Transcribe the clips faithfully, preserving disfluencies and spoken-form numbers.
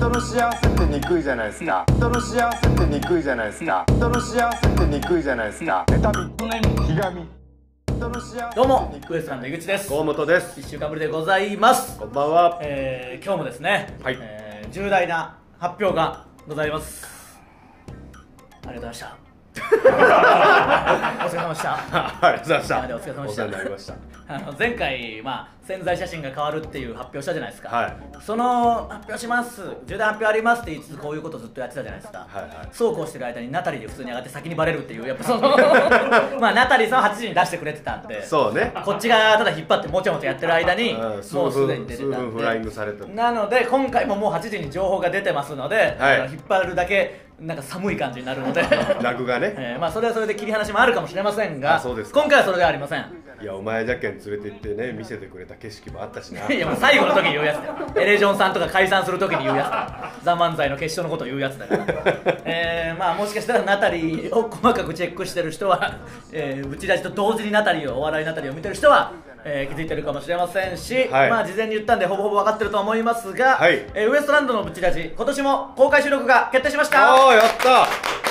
人の幸せって憎いじゃないですか。人の幸せって憎いじゃないですか。人の幸せって憎いじゃないですか。妬み、ひがみ。 どうもウエストランド井口です。 河本です。 いっしゅうかんぶりでございます。 こんばんは。 えー、今日もですね、 はいえー、重大な発表がございます。ありがとうございました。お疲れ様でした。 ありがとうございました。 お疲れ様でした。 お世話になりました。 あの前回、まあ、宣材写真が変わるっていう発表したじゃないですか、 はい、 その発表します重大発表ありますって言いつつこういうことずっとやってたじゃないですか、 はいはい、 そうこうしてる間にナタリーで普通に上がって先にバレるっていうやっぱそのまあナタリーさんははちじに出してくれてたんで、 そうね、 こっちがただ引っ張ってもちゃもちゃやってる間に、 うん、 もうすでに出てた数分んでフライングされた。 なので今回ももうはちじに情報が出てますので、 はい、 引っ張るだけなんか寒い感じになるのでラグがね、 えー、まあそれはそれで切り離しもあるかもしれませんが、 あ、そうですか。 今回はそれではありません。 いや、お前じゃけん連れて行ってね見せてくれた景色もあったしな。 いや、もう最後の時に言うやつだよ。エレジョンさんとか解散する時に言うやつだ。ザ・漫才の決勝のことを言うやつだから、えー、まあもしかしたらナタリーを細かくチェックしてる人は、えー、ブチラジと同時にナタリーをお笑いナタリーを見てる人は、えー、気づいてるかもしれませんし、はい、まあ事前に言ったんでほぼほぼ分かってると思いますが、はい、えー、ウエストランドのブチラジ今年も公開収録が決定しました。 おー、やった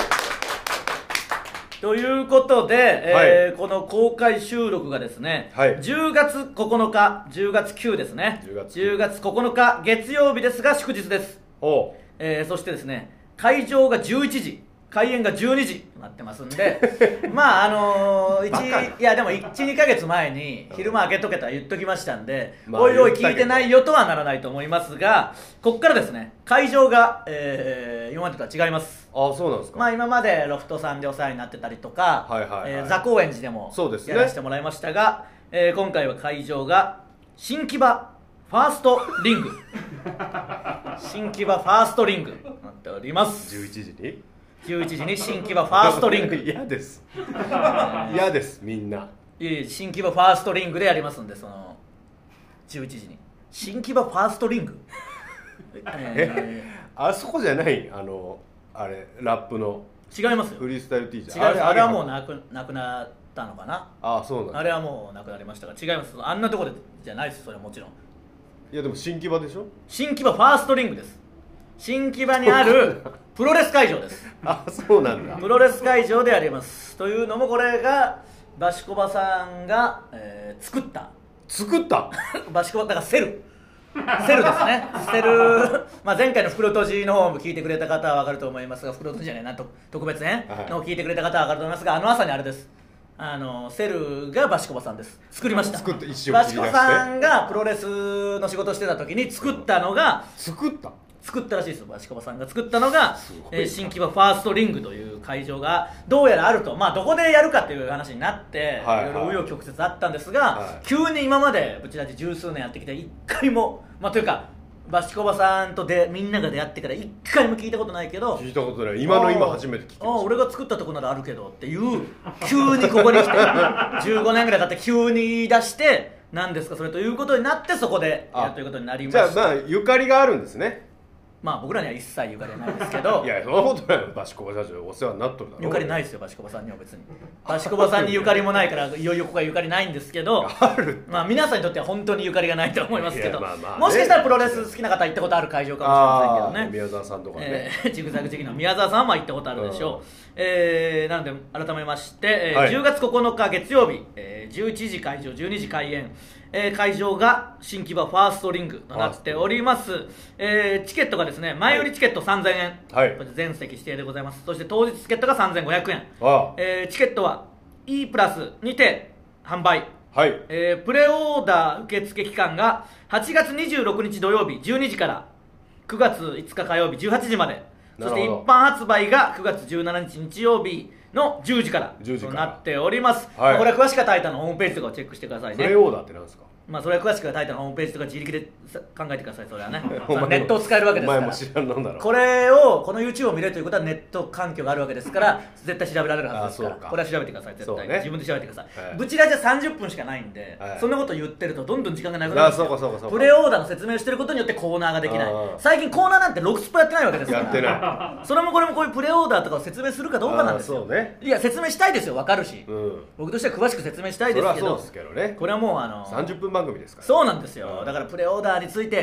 ということで、えーはい、この公開収録がですね、はい、じゅうがつここのか、じゅうがつくですね、じゅうがつここのか月曜日ですが祝日です。お、えー、そしてですね、会場がじゅういちじ、開演がじゅうにじとなってますんでまああのー、いやでもいち、にかげつまえに昼間開けとけとは言っときましたんで、まあ、おいおい聞いてないよとはならないと思いますが、ここからですね会場が、えー、今までとは違います。 あ、そうなんですか。 まあ今までロフトさんでお世話になってたりとか、ザ・高円寺でもやらせてもらいましたが、ね、えー、今回は会場が新木場ファーストリング新木場ファーストリングとなっております。 じゅういちじにじゅういちじに新木場ファーストリング嫌です嫌ですみんな。 いやいや、新木場ファーストリングでやりますんで、そのじゅういちじに新木場ファーストリングえー、あそこじゃない、あのあれラップの違いますよ。 フリースタイル T じゃん。違います。あれはもうなくなくなったのかな。 ああ、そうなんです。 あれはもうなくなりましたが、違います。あんなところでじゃないです。それはもちろん。 いやでも新木場でしょ。 新木場ファーストリングです。新木場にあるプロレス会場です。 あ、そうなんだ。 プロレス会場であります。というのもこれがバシコバさんが、えー、作った作ったバシコバだからセルセルですね。セル、まあ、前回の袋とじの方も聞いてくれた方は分かると思いますが、袋とじじゃないな、と特別編の聞いてくれた方は分かると思いますが、あの朝にあれです、あのセルがバシコバさんです。作りました。 作って一生バシコバさんがプロレスの仕事してた時に作ったのが、 作った作ったらしいですよ。バシコバさんが作ったのが、えー、新木場ファーストリングという会場がどうやらあると、まあどこでやるかっていう話になって、はいはい、いろいろ紆余曲折あったんですが、はい、急に今までブチラジ十数年やってきて一回も、まあというかバシコバさんとでみんなが出会ってから一回も聞いたことないけど、 聞いたことない。今の今初めて聞きました。 ああ、俺が作ったとこならあるけどっていう急にここに来てじゅうごねんぐらい経って急に言い出して、何ですかそれということになって、そこでやるということになりました。 じゃあまあゆかりがあるんですね。 まあ僕らには一切ゆかりはないですけどいや、そんなことないよ。バシコバ社長お世話になっとるだろ。 ゆかりないですよ、バシコバさんには。別にバシコバさんにゆかりもないからいよいよここはゆかりないんですけどある、 まあ皆さんにとっては本当にゆかりがないと思いますけど、 まあまあね、 もしかしたらプロレス好きな方行ったことある会場かもしれませんけどね。 宮沢さんとかね、 えー、ジグザグ時期の宮沢さんは行ったことあるでしょう、うん、えー、なので改めまして、えーはい、じゅうがつここのか月曜日、えー、じゅういちじ会場じゅうにじ開演、えー、会場が新木場ファーストリングとなっております。えー、チケットがですね、前売りチケットさんぜんえん、はい、これ全席指定でございます。そして当日チケットがさんぜんごひゃくえん、あ、えー、チケットは E プラスにて販売、はい、えー、プレオーダー受付期間がはちがつにじゅうろくにち土曜日じゅうにじからくがついつか火曜日じゅうはちじまで、そして一般発売がくがつじゅうしちにち日曜日のじゅうじからとなっております。はい、これは詳しくはタイタンのホームページとかをチェックしてくださいね。 プレオーダーって何ですか。 まあそれは詳しくはタイタンのホームページとか自力で考えてください。それはねネットを使えるわけですから。お前も知らんのだろう。これをこの YouTube を見れるということはネット環境があるわけですから、絶対調べられるはずですから、これは調べてください。絶対、ね、自分で調べてください。はい、ブチラジはさんじゅっぷんしかないんで、はい、そんなこと言ってるとどんどん時間がなくなるんですよ。プレオーダーの説明をしてることによってコーナーができない。最近コーナーなんてロクスポやってないわけですから。やってない。それもこれもこういうプレオーダーとかを説明するかどうかなんですよ。そうね、いや説明したいですよ、わかるし、うん、僕としては詳しく説明したいですけど、それはそうですけどね、これはもうあのさんじゅっぷん番組ですから。 そうなんですよ。だからプレオーダーについて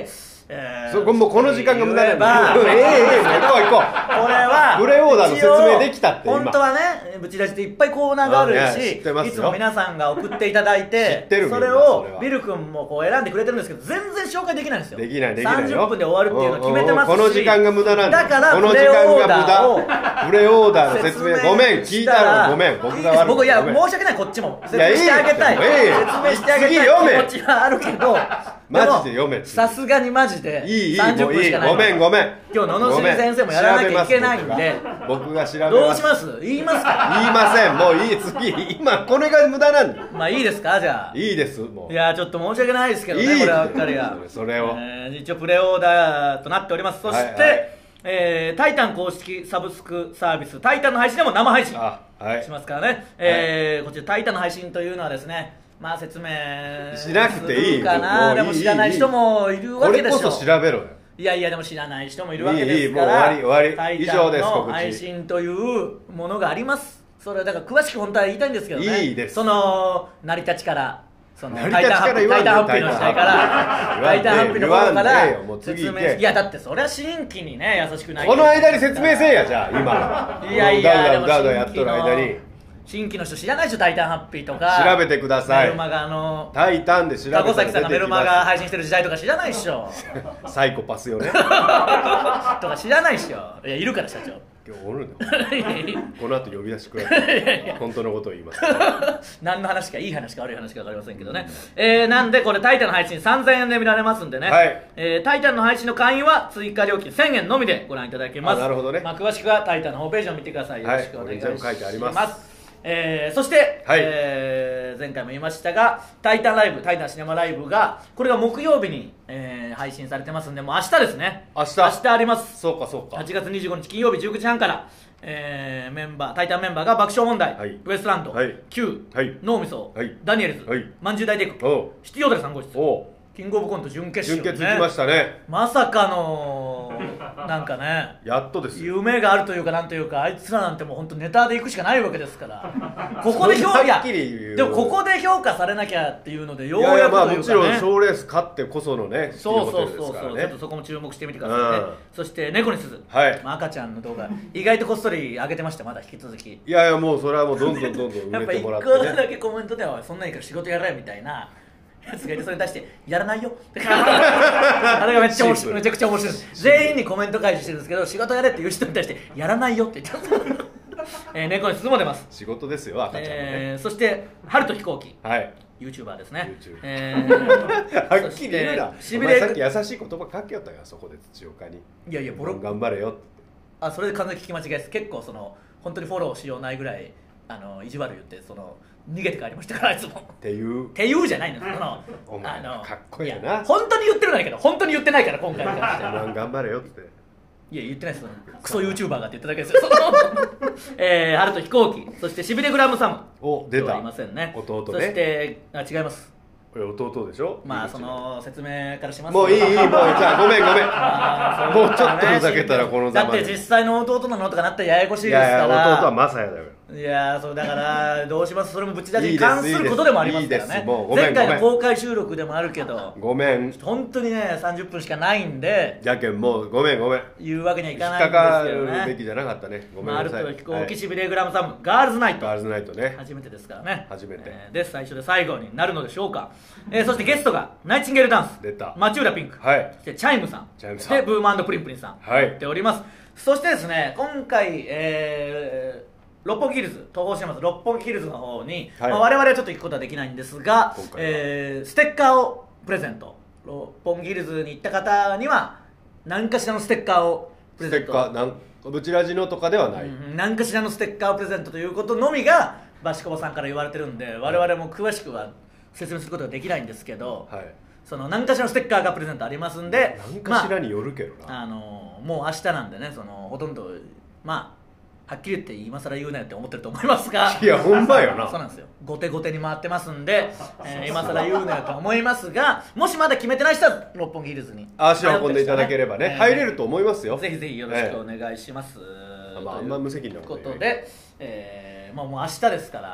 えー、 そこもうこの時間が無駄なんばだ。ええええ行こう行こう。 これはプレオーダーの説明できたって今本当はねブチラジっていっぱいコーナーがあるあいやし、 知ってますよいつも皆さんが送っていただいて知ってるそれみんなそれはをビル君もこう選んでくれてるんですけど全然紹介できないんですよ。 できないできないよ。 さんじゅっぷんで終わるっていうのを決めてますし、 この時間が無駄なんだ。 だからこの時プレオー間ダーをが無駄。プレオーダーの説明ごめん聞いたのごめん僕が悪い。 僕いやごめん申し訳ないこっちも説明してあげたいいやいいよ説明してあげたい次読め気持ちはあるけどマジで読めもさすがにマジでいいいいさんじゅっもういいぷんしかないごめんごめん今日ののしり先生もやらなきゃいけないんで僕が調べますどうします言いますか言いませんもういい次今これが無駄なんだまあいいですかじゃあいいですもういやちょっと申し訳ないですけどねいいこればっかりがそれをえー一応プレオーダーとなっておりますそして、 はいはいえータイタン公式サブスクサービスタイタンの配信でも生配信あはいしますからね、えーこちらタイタンの配信というのはですねまあ説明しなくていいするかなもういいでも知らない人もいるわこれこけでしょそ調べろよいやいやでも知らない人もいるわけですかいいいいらもう終わり終わりタイタン以上ですの告知配信というものがありますそれはだから詳しく本当は言いたいんですけどねいいですその成り立ちからその成り立ちから言わんでタイタンハッピーの時代からタイタンハッピーの頃か言わんでらよもう次説行け明いやだってそれは新規にね優しくないこの間に説明せえやじゃあ今いやいやでもうだうだうだやっとる間に新規の人知らないでしょタイタンハッピーとか調べてくださいメルマガあのタイタンで調べたらタコ崎さんがメルマガ出配信してる時代とか知らないでしょてきますサイコパスよねとか知らないでしょいやいるから社長今日おるのこの後呼び出してください本当のことを言います何の話かいい話か悪い話か分かりませんけどね、えー、なんでこれタイタンの配信さんぜんえんで見られますんでね、 はいえータイタンの配信の会員は追加料金せんえんのみでご覧いただけますあなるほどねまあ、詳しくはタイタンのホームページを見てくださいよろしくお願いします、 はいこれに全部書いてありますえーそして、 はいえー前回も言いましたがタイタンライブタイタンシネマライブがこれが木曜日に、えー配信されてますんでもう明日ですね明日明日ありますそうかそうかはちがつにじゅうごにち金曜日じゅうくじはんから、えーメンバータイタンメンバーが爆笑問題、 はいウエストランド、 はい Q、 はい脳みそ、 はいダニエルズ、 はいまんじゅう大帝国おうシティヨーダルさん号室おうキングオブコント準決準勝、ね、 決行きましたねまさかのなんかねやっとですよ夢があるというかなんというかあいつらなんてもう本当ネタで行くしかないわけですからここで評そんなは価っきり言うでもここで評価されなきゃっていうのでよういやいややくというかねまあもちろん賞レース勝ってこそのねそうそうそうそう、 シティホテルですからねちょっとそこも注目してみてくださいね、 うんそして猫に鈴、 はいまあ、赤ちゃんの動画意外とこっそり上げてましたまだ引き続きいやいやもうそれはもうどんどんどんどん売やっぱ一れてもらって個だねけコメントではそんなんいいから仕事やれみたいなやつがいてそれに対してやらないよあれがめっちゃ面白いめちゃくちゃ面白いです全員にコメント返してるんですけど仕事やれっていう人に対してやらないよって言ってますえー猫に鈴も出ます、 仕事ですよ赤ちゃんはねえー、そして春と飛行機はい YouTuber ですね YouTube えーはっきり言うなそしてしびれお前さっき優しい言葉かけよったよそこで土岡にいやいやボロ頑張れよってあそれで完全に聞き間違いです結構その本当にフォローしようないぐらいあの意地悪言ってその逃げて帰りましたからあいつもっていうっていうじゃないのそのお前あのかっこいいなや本当に言ってるんだけど本当に言ってないから今回に関してはお前頑張れよっていや言ってないですよクソ YouTuber がって言っただけですよそのえー、春と飛行機そしてしびれグラムサムお出た今日はいませんね弟ねそしてあ違いますこれ弟でしょまあその説明からしますもういいいいもうじゃあごめんごめんあーもうちょっとふざけたらこのざまでだって実際の弟なのとかなったらややこしいいですからやいや弟はマサヤだよいやーそうだからどうしますそれもぶち出しいいですに関することでもありますからいいですねもうごめん前回のごめん公開収録でもあるけどごめん本当にねさんじゅっぷんしかないんでじゃけんもうごめんごめん言うわけにはい引かないんっかかですけどるべねきじゃなかったねごめんまあ、あなさいると飛行はい機しびれグラムサムガールズナイトガールズナイトね初めてですからね初めてえーで最初で最後になるのでしょうか、えーそしてゲストがナイチンゲールダンス出た町浦ピンク、 はいそしてチャイムさんチャイムさんでブーム&プリンプリンさんはいやっておりますそしてですね今回、えー六本木ヒルズ東宝シネマズ六本木ヒルズの方に、 はいまあ、我々はちょっと行くことはできないんですが今、回はえーステッカーをプレゼント六本木ヒルズに行った方には何かしらのステッカーをプレゼントステッカーなんブチラジのとかではない、 うん何かしらのステッカーをプレゼントということのみがバシコバさんから言われてるんで我々も詳しくは説明することができないんですけど、 はいその何かしらのステッカーがプレゼントありますんで何かしらによるけどな、 まあ、あのもう明日なんでねそのほとんどまあはっきり言って今更言うなよって思ってると思いますがいやほんまよなそうなんですよ後手後手に回ってますんで、えー今更言うなよと思いますがもしまだ決めてない人は六本木ヒルズに足を運んでいただければね、 えー入れると思いますよぜひぜひよろしくお願いします、 まああんま無責任なということ言うことで、えーまあ、もう明日ですから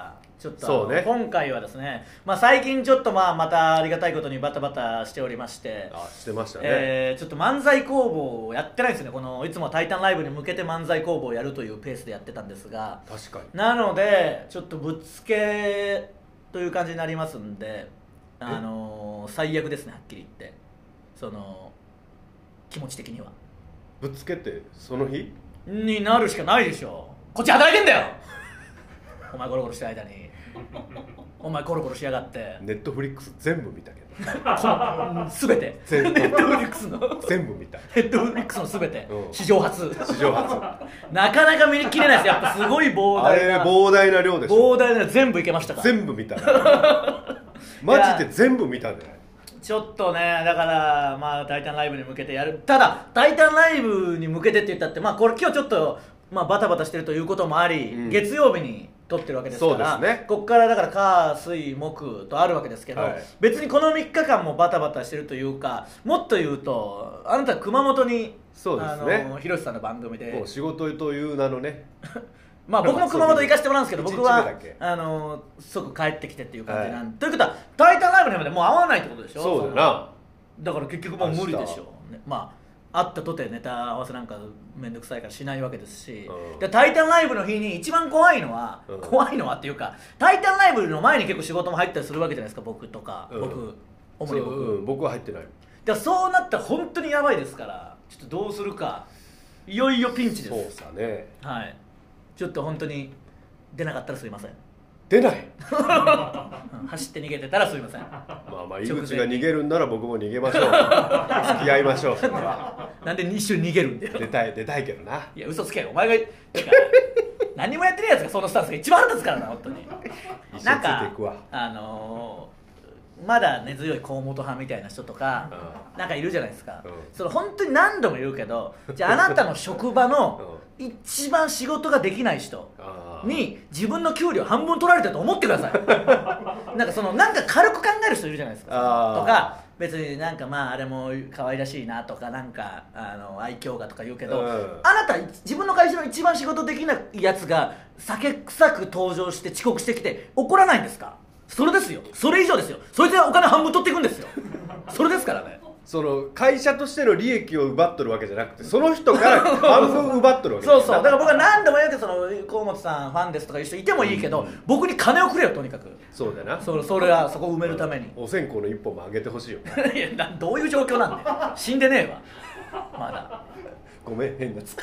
ちょっと、 そうね、 今回はですね、まあ、最近ちょっとまあまたありがたいことにバタバタしておりまして、 あしてましたね、 えー、ちょっと漫才工房をやってないんですよね。このいつもはタイタンライブに向けて漫才工房をやるというペースでやってたんですが、 確かになのでちょっとぶっつけという感じになりますんで、あのー、最悪ですね、はっきり言って、その気持ち的にはぶっつけてその日になるしかないでしょ。こっち働いてんだよお前ゴロゴロしてる間にお前ゴロゴロしやがって。 ネットフリックス全部見たけど全て全部ネットフリックスの全部見たネットフリックスの全て、 うん、 史上初史上初なかなか見切れないです。やっぱすごい膨大なあれ膨大な量でしょ。 膨大な量全部いけましたから。 全部見たマジで全部見たんじゃない。 ちょっとね、だからまあタイタンライブに向けてやる。ただタイタンライブに向けてって言ったって、まあこれ今日ちょっとまあバタバタしてるということもあり、うん、月曜日に撮ってるわけですから、 そうですね、 ここからだから火水木とあるわけですけど、はい、別にこのみっかかんもバタバタしてるというか、もっと言うとあなた熊本に、 そうですね、 あの広瀬さんの番組でもう仕事という名のねまあ僕も熊本行かせてもらうんですけど、僕はあの即帰ってきてっていう感じなんで、はい、ということはタイタンライブのまでもう会わないってことでしょ。 そうだな。 だから結局もう無理でしょう、ね、まあ会ったとてネタ合わせなんかめんどくさいからしないわけですし、うん、でタイタンライブの日に一番怖いのは、うん、怖いのはっていうか、タイタンライブの前に結構仕事も入ったりするわけじゃないですか、僕とか、うん、僕主に僕、 うん、僕は入ってない。 だからそうなったら本当にやばいですから、ちょっとどうするか、いよいよピンチです。 そうさね、 はい、ちょっと本当に出なかったらすいません。 出ない走って逃げてたらすいません。 まあまあ井口が逃げるんなら僕も逃げましょう付き合いましょうなんで一緒に逃げるんだよ。 出たい出たいけどな。 いや嘘つけよ、お前が何もやってないやつがそのスタンスが一番腹立つからな、本当に。なんかあのーまだ根強い河本派みたいな人とか、うん、なんかいるじゃないですか、うん、それ本当に何度も言うけど、じゃああなたの職場の一番仕事ができない人に自分の給料半分取られてると思ってくださいなんかそのなんか軽く考える人いるじゃないですか、とか別になんかまああれも可愛らしいなとか、なんかあの愛嬌がとか言うけど、うん、あなた自分の会社の一番仕事できないやつが酒臭く登場して遅刻してきて怒らないんですか。それですよ、それ以上ですよ。そいつはお金半分取っていくんですよそれですからね。 その会社としての利益を奪っとるわけじゃなくて、その人から半分奪っとるわけそうそう、だから僕は何度も言うけど、その河本さんファンですとかいう人いてもいいけど、うん、僕に金をくれよ、とにかく。 そうだな、 そ, それはそこを埋めるために、 お線香の一本もあげてほしいよいやな、どういう状況なんで死んでねえわまだごめん、変なつ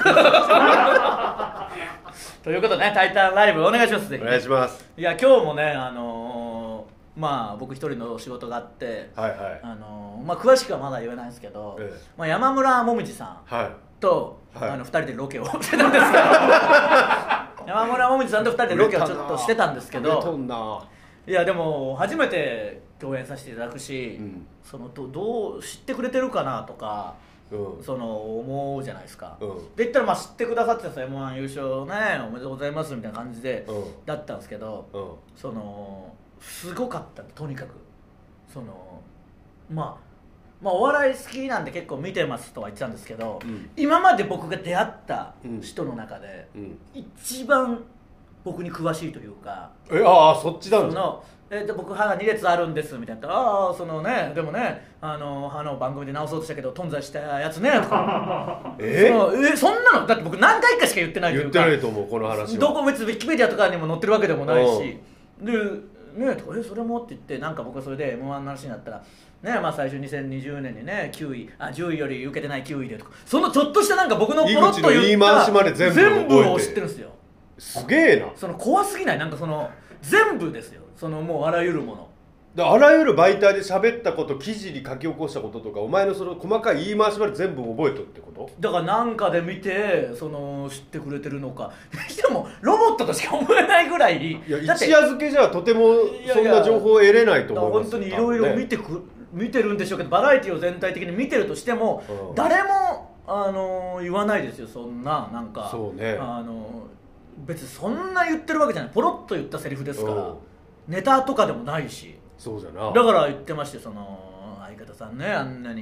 ということでね、タイタンライブお願いします。 お願いします。 いや今日もね、あのー、まあ僕一人の仕事があって、 はいはい、 あのー、まあ詳しくはまだ言えないんですけど、ええ、まあ、山村もみじさんと、はい、あのふたりでロケをしてたんですけど山村もみじさんとふたりでロケをちょっとしてたんですけど、いやでも初めて共演させていただくし、うん、その ど, どう知ってくれてるかなとか、うん、その思うじゃないですか、うん、で言ったらまあ知ってくださってた エムワン 優勝ねおめでとうございますみたいな感じで、うん、だったんですけど、うん、そのすごかったとにかくそのまあまあお笑い好きなんで結構見てますとは言ってたんですけど、うん、今まで僕が出会った人の中で、うん、一番僕に詳しいというか、 えああそっちなんですか。 えで僕歯がに列あるんですみたいな、ああそのねでもねあの歯の番組で直そうとしたけど頓挫したやつねとかえそ, えそんなのだって僕何回かしか言ってないというか、 言ってないと思うこの話は。 どこ別にウィキペディアとかにも載ってるわけでもないし、でねとかえそれもって言ってなんか僕はそれで エムワン の話になったらねまあ最初にせんにじゅうねんにねきゅういあじゅういより受けてないきゅういでとか、そのちょっとしたなんか僕のポロッと言った全部を知ってるんですよ。 すげえな。 その怖すぎない？なんかその全部ですよ、そのもうあらゆるもの。 あらゆる媒体で喋ったこと、記事に書き起こしたこととか、お前のその細かい言い回しまで全部覚えとるってこと？ だからなんかで見てその知ってくれてるのかでもロボットとしか思えないぐらい、 いや一夜漬けじゃとてもそんな情報を得れないと思いますよ。 本当にいろいろ見てく、ね、見てるんでしょうけど、バラエティを全体的に見てるとしても、うん、誰もあの言わないですよ、そんななんかそうね、 あの別にそんな言ってるわけじゃない、ポロッと言ったセリフですから、うん、ネタとかでもないし。 そうじゃな。 だから言ってまして、その相方さんねあんなに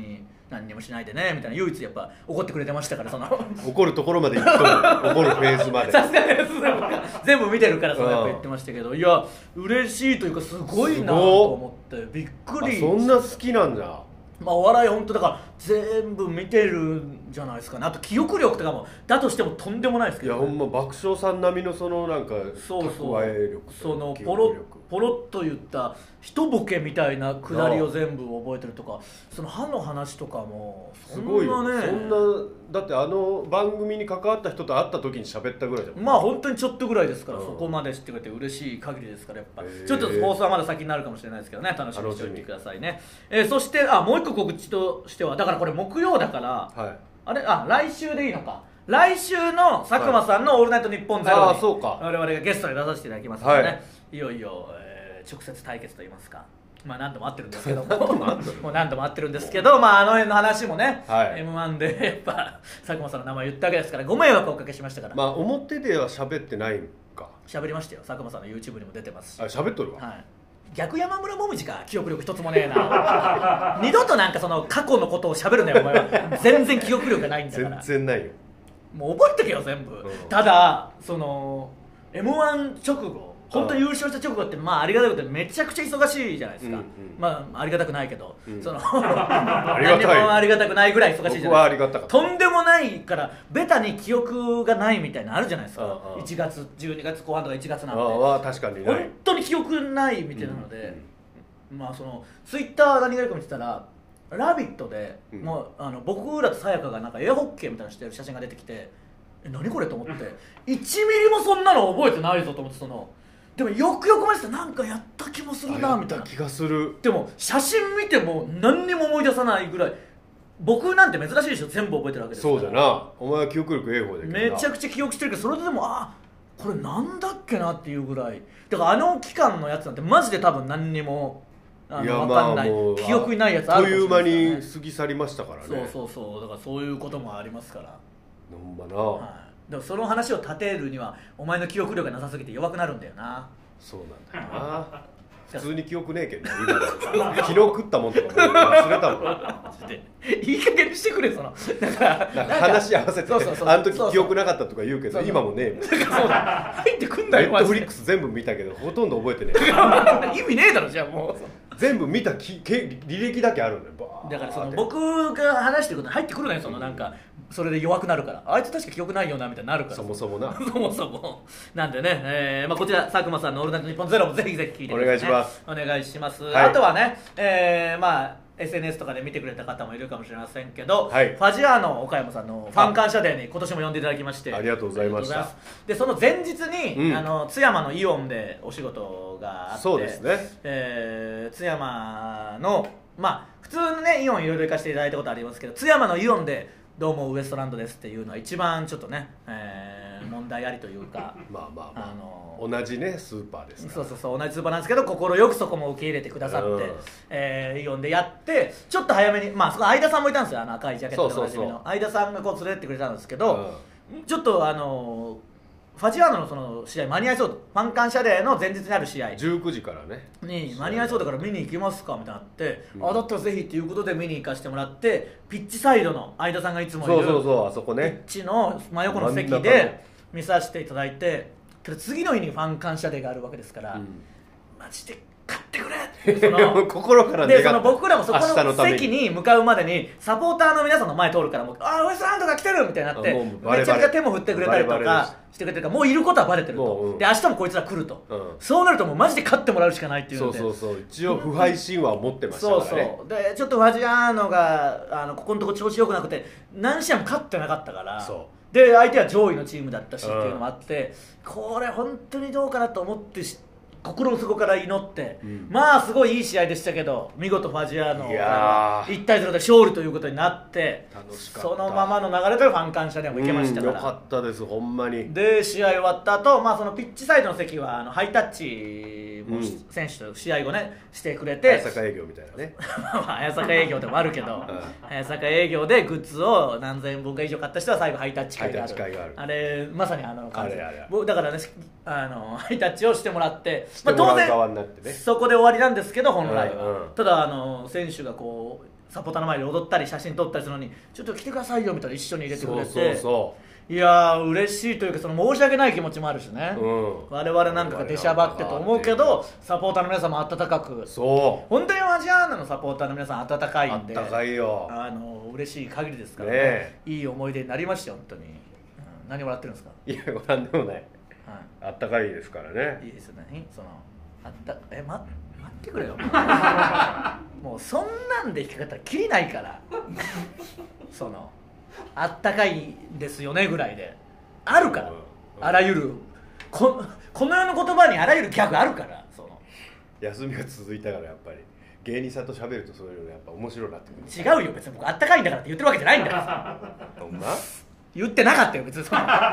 何にもしないでねみたいな唯一やっぱ怒ってくれてましたからその怒るところまで行くと怒るフェーズまでさすがです全部見てるからそうやっぱ言ってましたけど、いや嬉しいというかすごいなと思ってびっくり。 そんな好きなんだ。 まあお笑い本当だから全部見てるんじゃないですかね。あと記憶力とかもだとしてもとんでもないですけど、 いやほんま爆笑さん並みのそのなんかそうそう蓄え力その記ポロ憶力ポロッと言った一ボケみたいなくだりを全部覚えてるとか、その歯の話とかもそすごいんなね、 そんなだってあの番組に関わった人と会った時に喋ったぐらいじゃん。 まあ本当にちょっとぐらいですから、 うんそこまで知ってくれて嬉しい限りですからやっぱへーちょっと放送はまだ先になるかもしれないですけどね、楽しみにしておいてくださいね。えーそしてあもう一個告知としてはだからこれ木曜だからはいあれあ来週でいいのか、来週の佐久間さんの「オールナイトニッポンゼロにあーそうか我々がゲストで出させていただきますのでね、 はいい、よいよ、えー直接対決といいますか、まあ何度も会ってるんですけどももう何度も会ってるんですけど、まああの辺の話もね、 はいエムワン でやっぱ佐久間さんの名前言ったわけですからご迷惑をおかけしましたから、 まあ表では喋ってないんか。 喋りましたよ。佐久間さんの YouTube にも出てますし、 あ喋っとるわ、 はい、逆山村もみじか記憶力一つもねえな二度となんかその過去のことを喋るなよお前は全然記憶力がないんだから全然ないよ。 もう覚えてけよ全部、 うんただその エムワン 直後本当に優勝した直後ってまあありがたいことでめちゃくちゃ忙しいじゃないですか、 うんうんまあありがたくないけど、 うんそのありがたい何もありがたくないぐらい忙しいじゃ僕はないですか。 ありがたかった。 とんでもないからベタに記憶がないみたいなのあるじゃないですか、 うんうんいちがつじゅうにがつこう半とかいちがつなんてああ確かにな本い。 当に記憶ないみたいなので、まあそのツイッター何がいるか見てたら「ラビット!」で、 うんもうあの僕らとさやかがなんかエアホッケーみたいなのしてる写真が出てきてえ何これと思っていちミリもそんなの覚えてないぞと思って、そのでもよくよく見てたらなんかやった気もするなみたいな。 気がする。 でも写真見ても何にも思い出さないぐらい、僕なんて珍しいでしょ全部覚えてるわけですから。 そうじゃな。お前は記憶力ええ方だけどな。 めちゃくちゃ記憶してるけどそれでもあこれなんだっけなっていうぐらいだからあの期間のやつなんてマジで多分何にもあいやの分かんない、 まあもう記憶にないやつあるかもしれという間ないですに過ぎ去りましたからね。 からね。そうそうそうだからそういうこともありますから、 ほんまな、 はい、でもその話を立てるにはお前の記憶力がなさすぎて弱くなるんだよな。 そうなんだよな。普通に記憶ねえけどな今だ昨日食ったもんとかもう忘れたもん。 マジでいい加減にしてくれそのだからなんか話合わせてそうそうそうあの時記憶なかったとか言うけそうそうど今もねえもん。 そうだ入ってくんなネよマジでットフリックス全部見たけどほとんど覚えてねえ。 意味ねえだろじゃあもう全部見たきけ履歴だけあるんだよ。バーだからそのって僕が話してることに入ってくるなよそのなんかそれで弱くなるからあいつ確か記憶ないよなみたいになるからそもそもな。 そもそもなんでね、えーまあ、こちら佐久間さんの「オールナイトニッポンゼロもぜひぜひ聞いてください、ね、 お願いしますお願いします、 はいあとはね、えーまあ エスエヌエス とかで見てくれた方もいるかもしれませんけど、 はいファジアーノ岡山さんのファン感謝デーに今年も呼んでいただきましてありがとうございましたありがとうございますでその前日に、 うんあの津山のイオンでお仕事があってそうですね。 えー津山のまあ普通のねイオンいろいろ行かせていただいたことありますけど津山のイオンでどうもウエストランドですっていうのは一番ちょっとね、えー問題ありというかまあまあまあ、 あの同じねスーパーですから。 そうそうそう同じスーパーなんですけど快くそこも受け入れてくださって、 うんえーイオンでやってちょっと早めにまあそこ相田さんもいたんですよあの赤いジャケットでおなじみのそうそう相田さんがこう連れてってくれたんですけど、ちょっとあのファジアーノのその試合間に合いそうとファン感謝デーの前日にある試合じゅうくじからね。 に間に合いそうだから見に行きますかみたいになって、 うんあだったらぜひっていうことで見に行かせてもらってピッチサイドの相田さんがいつもいるそうそうそうあそこピッね。 チの真横の席真ん中での見させていただいてけど次の日にファン感謝デーがあるわけですから、 うんマジで買ってくれってその心から願ったでその僕らもそこ明日のため席に向かうまでにサポーターの皆さんの前通るからもうあウエストランドが来てるみたいになってあもうバレバレめちゃくちゃ手も振ってくれたりとバレバレでかしてくれてるからもういることはバレてると、 もううんで明日もこいつら来ると、 うんそうなるともうマジで勝ってもらうしかないっていうそうのでそうそう一応不敗神話を持ってましたそうからね。 そうでちょっとファジアーノがあのここのとこ調子良くなくて何試合も勝ってなかったからそで相手は上位のチームだったしっていうのもあって、これ本当にどうかなと思ってし心の底から祈って、 うんまあすごいいい試合でしたけど見事ファジアーノいやーいち対ゼロで勝利ということになって楽しかったそのままの流れでファン感謝でもいけましたから、 うんよかったですほんまに。 で試合終わった後、まあそのピッチサイドの席はあのハイタッチもし、 うん選手と試合後ねしてくれて早坂営業みたいなね。 まあ早坂営業でもあるけど、早坂営業でグッズを何千本か以上買った人は最後ハイタッチ会があるハイタッチ会があるあれまさにあの感じあれあれあれ僕だからねあのハイタッチをしてもらってしてもらうまあ、当然側になってね。 そこで終わりなんですけど本来は、 うんうんただあの選手がこうサポーターの前で踊ったり写真撮ったりするのにちょっと来てくださいよみたいな一緒に入れてくれて、 そうそうそいやー嬉しいというかその申し訳ない気持ちもあるしね、 う、うん、 我々なんかが出しゃばってと思うけどサポーターの皆さんも温かく、 そう本当にファジアーナのサポーターの皆さん温かいんで、 あったかいよあの嬉しい限りですからね、 ねいい思い出になりましたよ本当に、うん、何笑ってるんですか？ いやなんでもない、 はあったかいですからね。 い、いいですよね。そのあったえま待ってくれよもうそんなんで弾き方きりないからそのあったかいですよねぐらいであるから、 うんうん、 あらゆるここの世の言葉にあらゆるギャグあるから、その休みが続いたからやっぱり芸人さんと喋るとそういうのやっぱ面白くなってくる。 違うよ別に僕あったかいんだからって言ってるわけじゃないんだからほんま言ってなかったよ別にそのこんな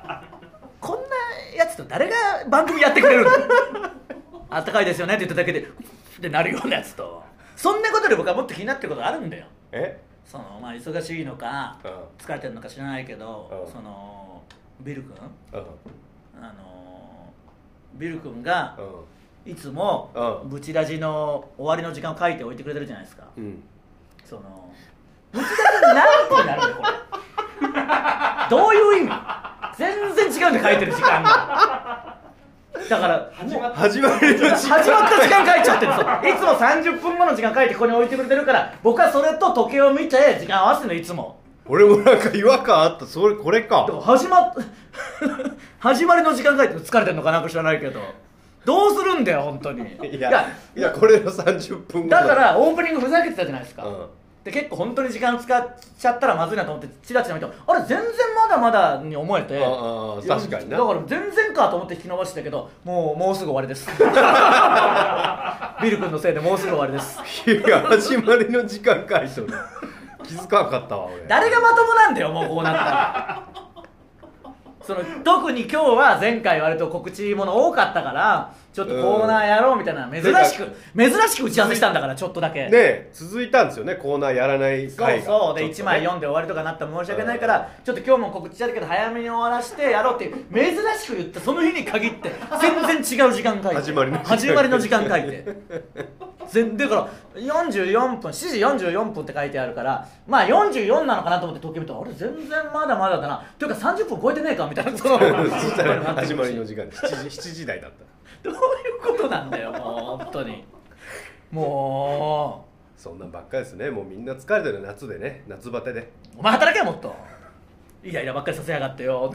やつと誰が番組やってくれるのあったかいですよねって言っただけでってなるようなやつと、そんなことで僕はもっと気になってることあるんだよ。 えそのまあ忙しいのか、 うん、 疲れてるのか知らないけど、 うん、 そのビル君、 うん、 あのビル君がうんいつも、 うん、 ブチラジの終わりの時間を書いておいてくれてるじゃないですか、 うん、 そのブチラジ何分になるんだよこれどういう意味？全然違うんで書いてる時間がだから始まった始まりの時間始まった時間書いちゃってるんですよ。いつもさんじゅっぷんごの時間書いてここに置いてくれてるから、僕はそれと時計を見て時間合わせるのいつも。 俺もなんか違和感あった。それこれかだから始まっ始まりの時間書いて疲れてんのかなんか知らないけどどうするんだよ本当に。 いやいや、いやこれのさんじゅっぷんごだからオープニングふざけてたじゃないですか、 うん、 で結構本当に時間使っちゃったらまずいなと思ってチラチラ見てあれ全然まだまだに思えて、 ああ確かにな。 だから全然かと思って引き伸ばしてたけどもうもうすぐ終わりですビル君のせいでもうすぐ終わりです。 いや始まりの時間書いとる気づかなかったわ俺。 誰がまともなんだよもうこうなったらその特に今日は前回割と告知もの多かったからちょっとコーナーやろうみたいな珍しく珍しく打ち合わせしたんだからちょっとだけね続いたんですよねコーナーやらない回が。 そうそうで、 ね、 いちまい読んで終わりとかなったら申し訳ないからちょっと今日も告知したけど早めに終わらせてやろうっていう珍しく言ったその日に限って全然違う時間書いて始まりの時間始まりの時間書いて全だからよんじゅうよんぷんしちじよんじゅうよんぷんって書いてあるからまあよんじゅうよんなのかなと思って時計見たらあれ全然まだまだだなというかさんじゅっぷん超えてねえかみたいなそのそしたら始まりの時間でしちじしちじ台だった。 どういうことなんだよもう本当にもうそんなんばっかりですね。もうみんな疲れてる夏でね夏バテでお前働けよもっとイライラばっかりさせやがってよ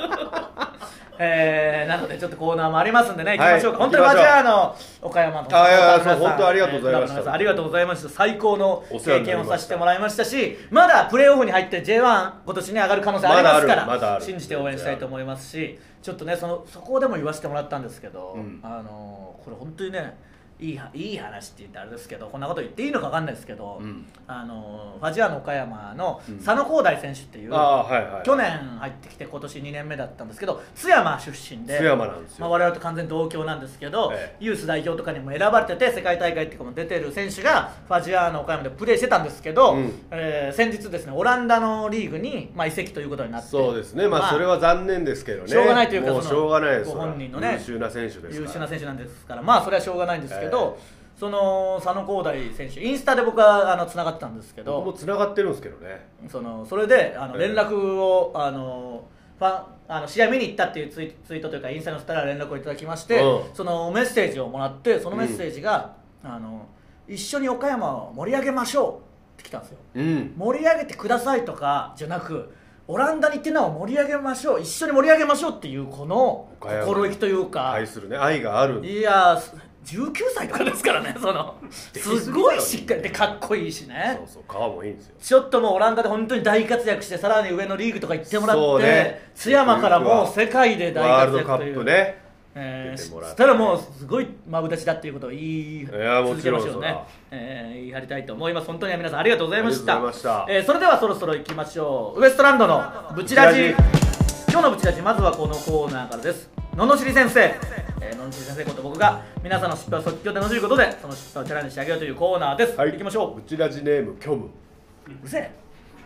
えー、なのでちょっとコーナーもありますんでね行きましょうか、はい、本当にマジャーの岡山のあいやそう本当ありがとうございました、 えー、ありがとうございました。最高の経験をさせてもらいましたしまだプレーオフに入って ジェイワン 今年に上がる可能性ありますから、 まだ信じて応援したいと思いますしちょっとねそのそこでも言わせてもらったんですけど、 うん、 あのー、これ本当にねいい, いい話って言ってあれですけどこんなこと言っていいのか分かんないですけど、うん、あのファジアーノ岡山の佐野皓大選手っていう、うんはいはい、去年入ってきて今年にねんめだったんですけど津山出身で津山なんですよ、 まあ、我々と完全同郷なんですけど、ええ、ユース代表とかにも選ばれてて世界大会っていうかも出てる選手がファジアーノ岡山でプレーしてたんですけど、うんえー、先日ですねオランダのリーグに、まあ、移籍ということになってそうですね、まあまあ、それは残念ですけどねしょうがないというかもうしょうがないですご本人のね優秀な選手ですから優秀な選手なんですからまあそれはしょうがないんですけど、えーその佐野皓大選手インスタで僕はあのつながってたんですけど僕もつながってるんですけどねそのそれであの連絡を、あのファンあの試合見に行ったっていうツイ、ツイートというかインスタに載せたら連絡をいただきまして、うん、そのメッセージをもらってそのメッセージが、うん、あの一緒に岡山を盛り上げましょうって来たんですよ、うん、盛り上げてくださいとかじゃなくオランダに行ってなお盛り上げましょう一緒に盛り上げましょうっていうこの心意気というか愛するね愛があるいやじゅうきゅうさいとかですからねそのすごいしっかりでかっこいいしねそうそう顔もいいんですよちょっともうオランダで本当に大活躍してさらに上のリーグとか行ってもらって、ね、津山からもう世界で大活躍というワールドカップねえー、したらもうすごいマブダチだっていうことを言い続けましょうね、えー、言い張りたいと思います。本当に皆さんありがとうございました。えー、それではそろそろ行きましょう。ウエストランドのブチラジ。今日のブチラジまずはこのコーナーからです。ののしり先生、えー、ののしり先生こと僕が皆さんの失敗を即興でのじることでその失敗をチャレンジしてあげようというコーナーです。はい、行きましょう。 ブチラジネーム虚無。 うせえ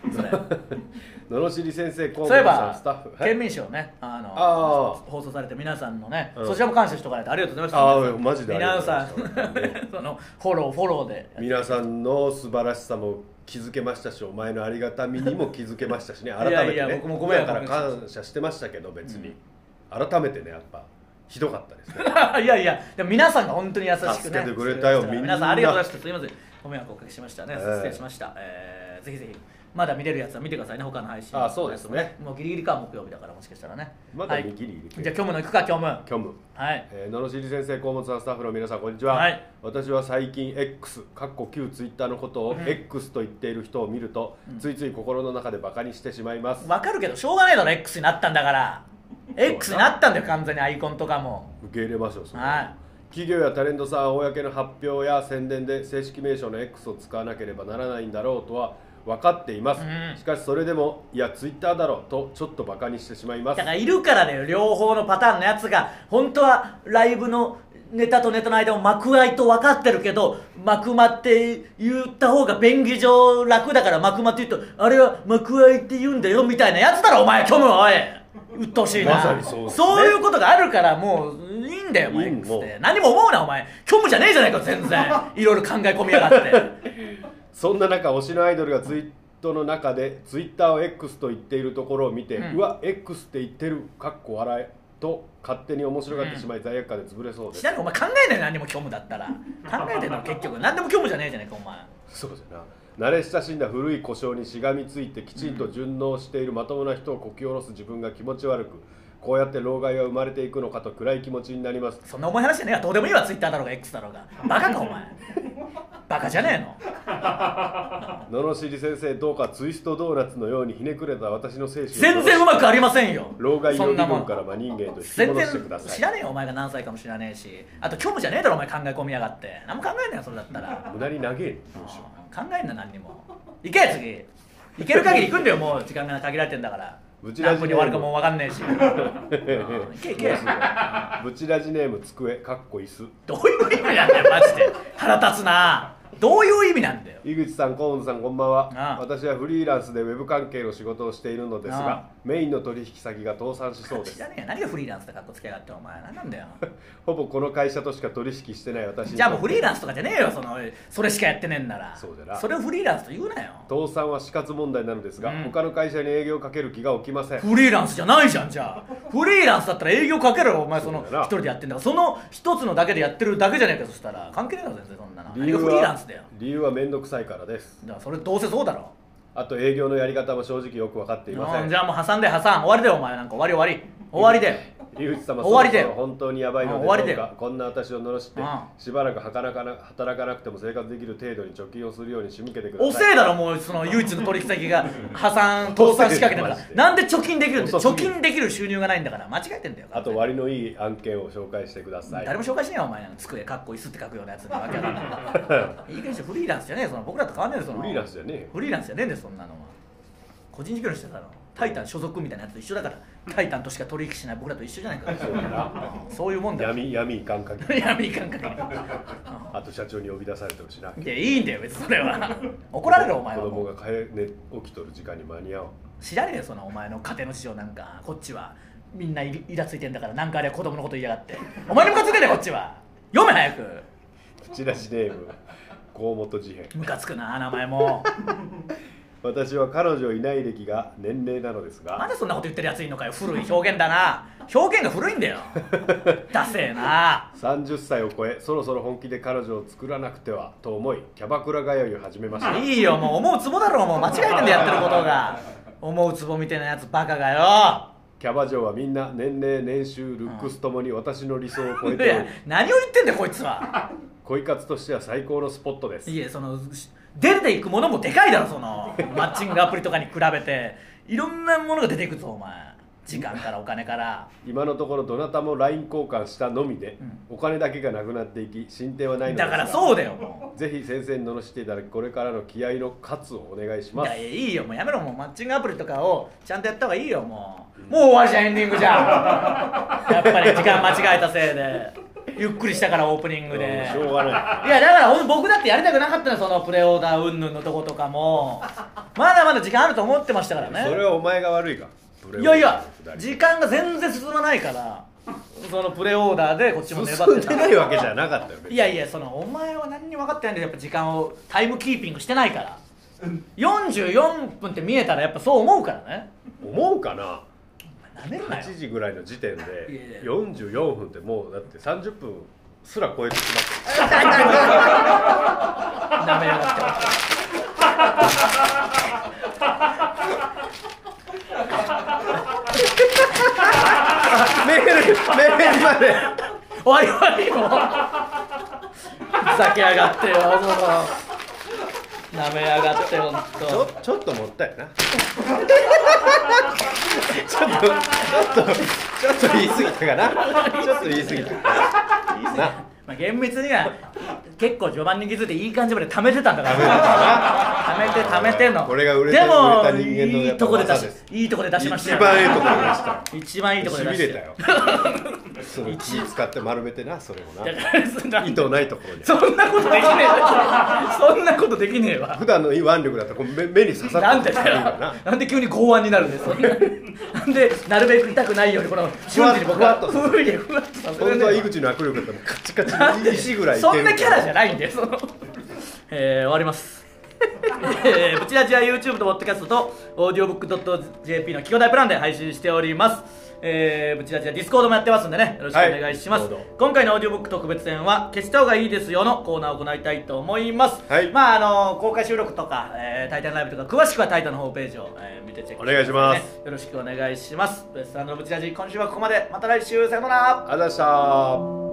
それののしり先生、河そういえ本さん、 ばスタッフ、 県民賞ね、あのあ放送されて皆さんのね、 うん、 そちらも感謝しておかないとありがとうございあました。 ーマジでありが皆さとうございましたんそのフォローフォローで皆さんの素晴らしさも気づけましたし、お前のありがたみにも気づけましたしね、改めてね、 いやいや僕もごめんだから感謝してましたけど、別に、改めてね、やっぱひどかったですね。 いやいや、でも皆さんが本当に優しくね助けてくれたよみんな皆さんありがとうございました。すいません、ご迷惑をおかけしましたね、 えー失礼しました。えーぜひぜひまだ見れるやつは見てくださいね、他の配信。 あそうですね、 もうギリギリか木曜日だから、もしかしたらね。 まだはいギリギリじゃあ虚無の行くか、虚無。 虚無、 はいえー、ののしり先生、河本さん、スタッフの皆さん、こんにちは、 はい、 私は最近 X かっこ旧ツイッターのことを、 うん、 X と言っている人を見ると、うん、ついつい心の中でバカにしてしまいます。 わかるけどしょうがないだろ、 X になったんだから。X になったんだよ、完全にアイコンとかも。 受け入れましょう、それはい、 企業やタレントさんは公の発表や宣伝で正式名称の X を使わなければならないんだろうとは分かっています、 うん、 しかしそれでもいやツイッターだろうとちょっとバカにしてしまいます。 だからいるからだよ、両方のパターンのやつが。本当はライブのネタとネタの間を幕間と分かってるけど、幕間って言った方が便宜上楽だから幕間って言うと、あれは幕間って言うんだよみたいなやつだろお前、虚無。おい、うっとうしいな。 まさにそうですね、 そういうことがあるからもういいんだよ、もう X って何も思うなお前、虚無じゃねえじゃないか全然いろいろ考え込みやがってそんな中、推しのアイドルがツイートの中でツイッターを X と言っているところを見て、うん、うわ X って言ってるかっこ笑えと勝手に面白がってしまい、うん、罪悪感で潰れそうです。 知らん、お前考えない、何にも虚無だったら考えてんの結局何でも虚無じゃねえじゃねえかお前。 そうじゃな、慣れ親しんだ古い故障にしがみついてきちんと順応しているまともな人をこき下ろす自分が気持ち悪く、こうやって老害は生まれていくのかと暗い気持ちになります。 そんな重い話じゃねえわ、どうでもいいわ、ツイッターだろうが X だろうが。バカかお前バカじゃねえののしり先生、どうかツイストドーナツのようにひねくれた私の精神を全然うまくありませんよ。 老害予備軍から真人間と引き戻してください。 知らねえよお前が何歳かも知らねえし、あと虚無じゃねえだろお前、考え込みやがって。何も考えんなよそれだったら。 無駄に長えよ、 考えんな何にも。行け次、行ける限り行くんだよ、もう時間が限られてんだから。 ブチラジ何分に終わるかもう分かんねえし行け行けブチラジネーム机かっこ椅子。 どういう意味なんだよマジで、腹立つな。どういう意味なんだよ。 井口さん、河本さん、こんばんは。 ああ、 私はフリーランスでウェブ関係の仕事をしているのですが、 ああ、 メインの取引先が倒産しそうです。 知らねえよ、何がフリーランスでかっこつけやがってお前、何なんだよほぼこの会社としか取引してない私に、 じゃあもうフリーランスとかじゃねえよ、そのそれしかやってねえんなら。 そうだな、 それをフリーランスと言うなよ。 倒産は死活問題なのですが、 うん、 他の会社に営業をかける気が起きません。 フリーランスじゃないじゃん。じゃあフリーランスだったら営業かけろよお前、その一人でやってんだから、その一つのだけでやってるだけじゃねえか。そしたら関係ねえだろ全然、そんなの。何がフリーランスだよ。 理由は面倒くさいからです。 だからそれどうせそうだろ。 あと営業のやり方も正直よく分かっていません。 じゃあもう挟んで挟ん、終わりだよお前、なんか終わり終わり終わりだよ。 井口様、 終わりだよ。 そろそろ本当にやばいのでしょうか。こんな私を罵ってしばらく働かな働かなくても生活できる程度に貯金をするように仕向けてください。 おせえだろもう、その唯一の取引先が破産倒産しかけてんだからなんで貯金できるんだよ。貯金できる収入がないんだから、間違えてんだよ。 あと割のいい案件を紹介してください。 誰も紹介しねえよお前、机かっこいいすって書くようなやつにわけわかんないいい加減にして、フリーランスじゃねえよ、その僕らと変わんねえよ。そのフリーランスじゃねえよ。 フリーランスじゃねえんだよそんなのは。個人事業主してたのタイタン所属みたいなやつと一緒だから、タイタンとしか取引しない僕らと一緒じゃないか。そうだなそういうもんだよ。 闇闇感覚闇感覚あと社長に呼び出されてほしいな。 いやいいんだよ別にそれは怒られるお前は。 子供が帰、ね、起きとる時間に間に合う。 知らねえよそのお前の家庭の事情なんか。こっちはみんなイラついてんだから、なんかあれは子供のこと言いやがって。お前にムカついてんだよこっちは。読め早く。 チラシネーム河本事変。 ムカつくな名前も私は彼女いない歴が年齢なのですが。 なんでそんなこと言ってるやついんのかよ。古い表現だな。表現が古いんだよダセえな。 さんじゅっさいを超え、そろそろ本気で彼女を作らなくてはと思い、キャバクラ通いを始めました。 いいよもう、思うツボだろ。もう間違えてんだよやってることが。思うツボみたいなやつバカがよ。 キャバ嬢はみんな年齢年収ルックスともに私の理想を超えており、 何を言ってんだよこいつは。 恋活としては最高のスポットです。 いやその出ていくものもでかいだろ、そのマッチングアプリとかに比べて。いろんなものが出ていくぞお前、時間からお金から。 今のところどなたも ライン 交換したのみで、うん、お金だけがなくなっていき進展はないのですが、 だからそうだよもうぜひ先生に罵していただき、これからの気合の喝をお願いします。 いやいやいいよもうやめろ。もうマッチングアプリとかをちゃんとやった方がいいよ。もう、うん、もう終わりじゃん、エンディングじゃんやっぱり時間間違えたせいで。 ゆっくりしたからオープニングで。 しょうがないいやだからほんと僕だってやりたくなかったの、そのプレオーダー云々のとことかもまだまだ時間あると思ってましたからね。 それはお前が悪いか。 いやいや時間が全然進まないからそのプレオーダーでこっちも粘ってた。 進んでないわけじゃなかったよ。 いやいやそのお前は何にも分かってないんでやっぱ時間をタイムキーピングしてないからよんじゅうよんぷんって見えたらやっぱそう思うからね。 思うかな。 なめるなよ。 はちじぐらいの時点でいやいやよんじゅうよんぷんってもうだってさんじゅっぷんすら超えてしまってなめやがってメールメールまで終わり終わりもうふざけやがってよそのなめやがってほんとちょちょっともったいなちょっとちょっとちょっと言い過ぎたかなちょっと言い過ぎたな。 まあ、厳密には結構序盤に気づいていい感じまで貯めてたんだから貯めて貯めてんの。 これが売れたでも売れた人間のやっぱいいとこで出し技ですいいとこで出しましたよ。 一番いいところでした一番いいとこで出したしびれたよその気使って丸めてな、それをだからそんなな糸ないところにそんなことできねえわそんなことできねえわ。 普段の腕力だったらこう 目, 目に刺さってなんでだよいいからな。 なんで急に剛腕になるんですそんななんでなるべく痛くないようにこの瞬時に僕はふわっとふうにふわっとさせる本当は井口の握力だったらカチカチに石ぐらいいけるそんなキャラじゃないんでその、えー、終わりますえー、ブチラジは YouTube と Podcast と オーディオブックドットジェーピー の企業大プランで配信しております。えー、ブチラジは Discord もやってますんでねよろしくお願いします、 はい、どうぞ。 今回のオーディオブック特別編は消した方がいいですよのコーナーを行いたいと思います、 はい、 まああの公開収録とか、えー、タイタンライブとか詳しくはタイタンのホームページを、えー、見てチェックしてくださいね。 お願いします。 よろしくお願いします。ウエストランドのブチラジ今週はここまで。また来週さよなら。 ありがとうございました。